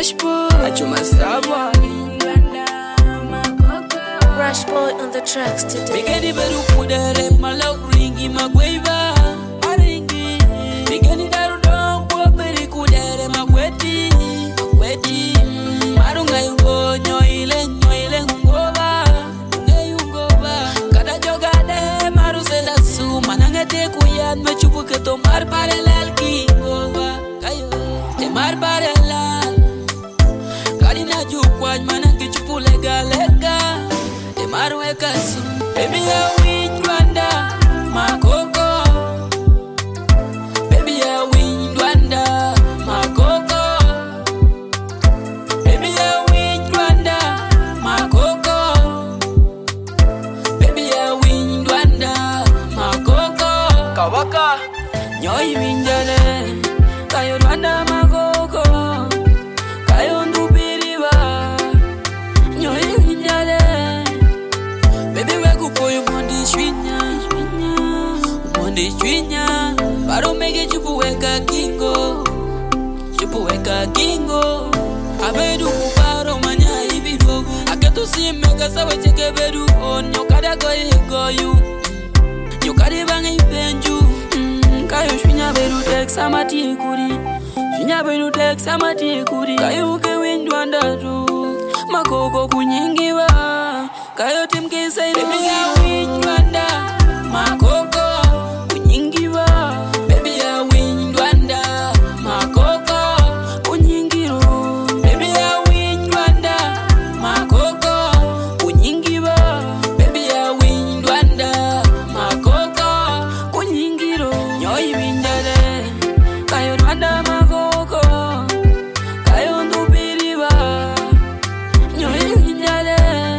Rush boy, Achuma Saba. Rush boy on the tracks today. Bigani beru kudere malau ringi magweva. Aringi. Bigani daru dong kwa beri kudere magweti. Magweti. Marunga yungo nyoile ngova. Ngeyungoba. Kada jogade maru sela su. Manangete kuyad mechupu keto mar paralel ki ngova. Kayo. Te mar paralel. Kadina jukwaj manangi chupu lega. Marwe kasu, baby I win Rwanda, makoko. Baby I win Rwanda, makoko. Baby I win Rwanda, makoko. Baby I win Rwanda, makoko. Kawaka, nyoi winjale, kayo Rwanda makoko. Kayo ndupiriba, nyoi winjale. Baby we kupo yu mondi chwinya Baro mege chupu weka kingo Abedu kuparo manya ibido Aketu si mega sawe cheke bedu on Nyokada go yu Nyokade bange ipenju Kayo chwinya bedu tek samati kuri Chwinya bedu tek samati kuri Kayo uke windwanda tu Makoko kunyingiwa Kayo tim kisa inu Baby I win Rwanda, makoko kunyingiwa. Baby I win Rwanda, makoko kunyingiru. Baby I win Rwanda, makoko kunyingiwa. Baby I win Rwanda, makoko kunyingiru. Nyoi winjale, kayo Rwanda makoko. Kayo ndupiriwa, nyoi winjale.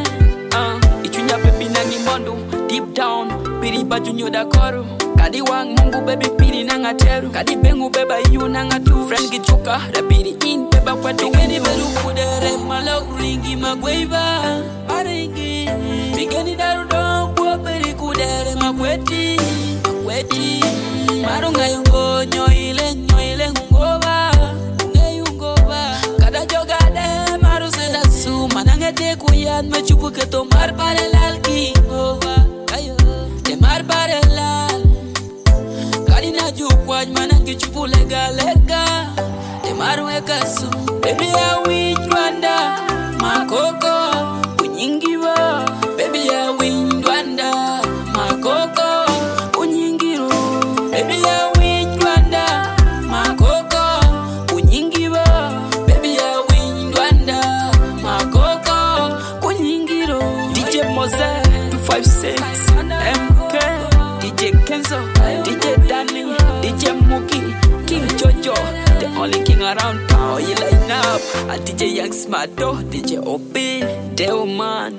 Deep down, piri baju nyoda koru. Kadi wang mungu baby piri nanga teru. Kadi bengu beba yu nanga tu. Friend gichuka, rapiri in beba kwetu. Bigani beru kudere malau ringi magweva. Aringi. Bigani daru dong kwa piri kudere magweti. Marunga yungo nyoile ngova. Ngeyungoba. Kada jogade maru sela su. Manangete kuyad mechupu keto mar paralel ki ngova. Mar paralel Kadina jukwaj manangi chupu lega Te marwe kasu Baby I win Rwanda, makoko kunyingiwa. Baby I win Rwanda, makoko kunyingiru. Baby I win Rwanda, makoko kunyingiwa. Baby I win Rwanda, makoko kunyingiru. DJ Mose 256 DJ Kenzo, DJ Danny, DJ Muki, King Jojo, the only king around town. You line up, DJ Young Smarto, DJ Obi, Deoman,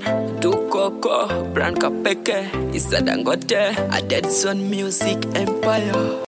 Dukoko, Branka Peke, Isa Dangote, a Dead Zone Music Empire.